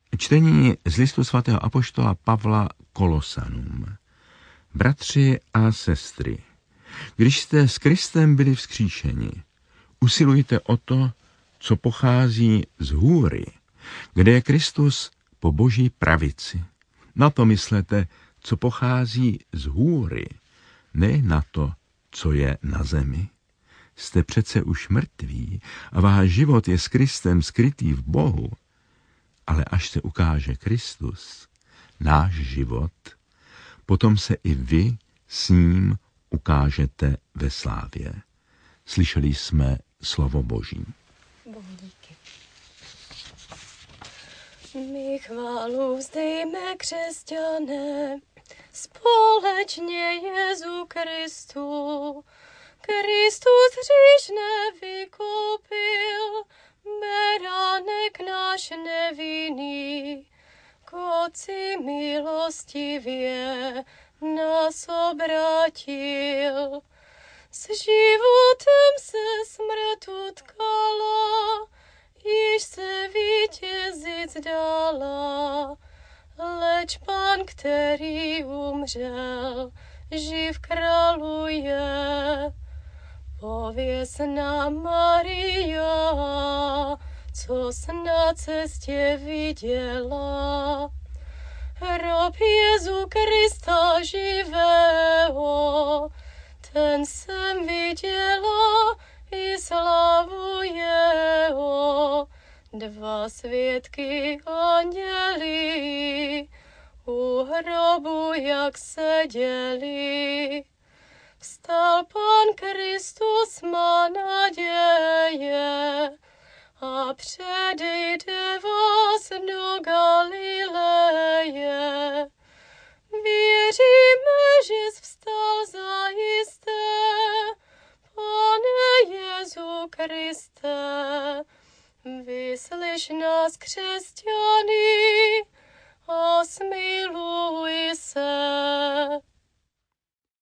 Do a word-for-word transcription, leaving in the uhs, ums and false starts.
Čtení z listu svatého apoštola Pavla Kolosanům. Bratři a sestry, když jste s Kristem byli vzkříšeni, usilujte o to, co pochází z hůry, kde je Kristus po Boží pravici. Na to myslete, co pochází z hůry, ne na to, co je na zemi. Jste přece už mrtví a váš život je s Kristem skrytý v Bohu. Ale až se ukáže Kristus, náš život, potom se i vy s ním ukážete ve slávě. Slyšeli jsme slovo Boží. Bohu díky. My chválu vzdejme, křesťané, společně Jezu Kristu. Kristus hříšné vykoupil, beránek náš nevinný, k Otci milostivě nás obrátil. S životem se smrt utkala, již se vítězit dala, leč Pán, který umřel, živ králuje. Pověsná Maria, co jsi na cestě viděla, hrob Jezu Krista živého, ten jsem viděla i slavu jeho. Dva svědky anděli u hrobu jak seděli. Vstal Pán Kristus, má naděje, a předejde vás do Galileje. Věříme, že jsi vstal zajisté, Pane Jezu Kriste. Vyslyš nás, křesťany,